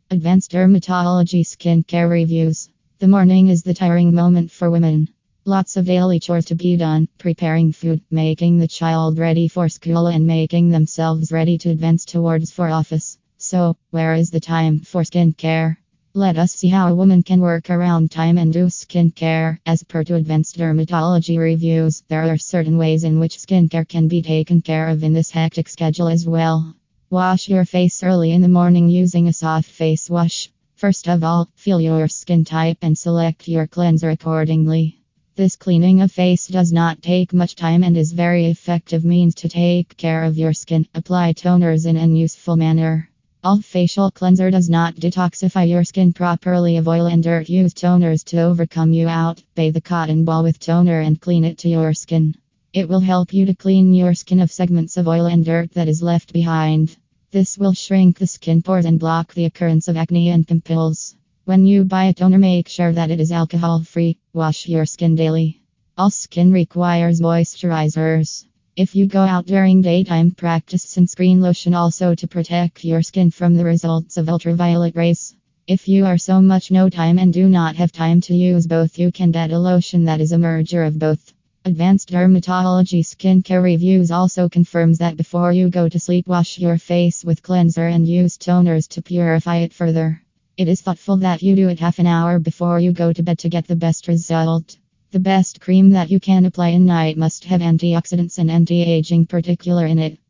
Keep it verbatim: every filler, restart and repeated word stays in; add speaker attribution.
Speaker 1: Advanced Dermatology Skincare Reviews. The morning is the tiring moment for women. Lots of daily chores to be done, preparing food, making the child ready for school, and making themselves ready to advance towards for office. So, where is the time for skincare? Let us see how a woman can work around time and do skincare. As per to Advanced Dermatology Reviews, there are certain ways in which skincare can be taken care of in this hectic schedule as well. Wash your face early in the morning using a soft face wash. First of all, feel your skin type and select your cleanser accordingly. This cleaning of face does not take much time and is very effective means to take care of your skin. Apply toners in an useful manner. All facial cleanser does not detoxify your skin properly. Of oil and dirt, use toners to overcome you out. Bathe the cotton ball with toner and clean it to your skin. It will help you to clean your skin of segments of oil and dirt that is left behind. This will shrink the skin pores and block the occurrence of acne and pimples. When you buy a toner, make sure that it is alcohol free. Wash your skin daily. All skin requires moisturizers. If you go out during daytime, practice sunscreen lotion also to protect your skin from the results of ultraviolet rays. If you are so much no time and do not have time to use both, you can get a lotion that is a merger of both. Advanced Dermatology Skincare Reviews also confirms that before you go to sleep, wash your face with cleanser and use toners to purify it further. It is thoughtful that you do it half an hour before you go to bed to get the best result. The best cream that you can apply in night must have antioxidants and anti-aging particular in it.